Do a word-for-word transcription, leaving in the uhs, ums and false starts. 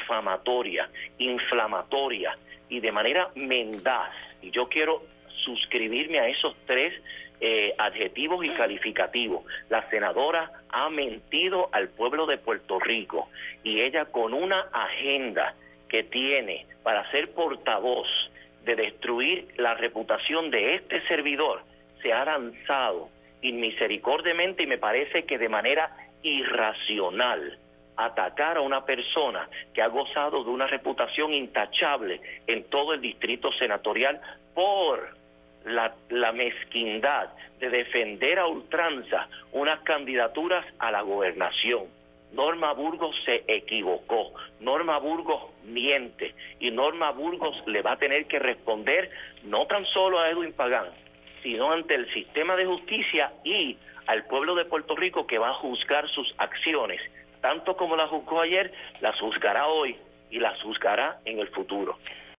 difamatoria, inflamatoria y de manera mendaz, y yo quiero suscribirme a esos tres eh, adjetivos y calificativos. La senadora ha mentido al pueblo de Puerto Rico, y ella, con una agenda que tiene para ser portavoz de destruir la reputación de este servidor, se ha lanzado inmisericordiamente y me parece que de manera irracional atacar a una persona que ha gozado de una reputación intachable en todo el distrito senatorial por la, la mezquindad de defender a ultranza unas candidaturas a la gobernación. Norma Burgos se equivocó, Norma Burgos miente, y Norma Burgos le va a tener que responder no tan solo a Edwin Pagán, sino ante el sistema de justicia y al pueblo de Puerto Rico, que va a juzgar sus acciones. Tanto como las juzgó ayer, las juzgará hoy y las juzgará en el futuro.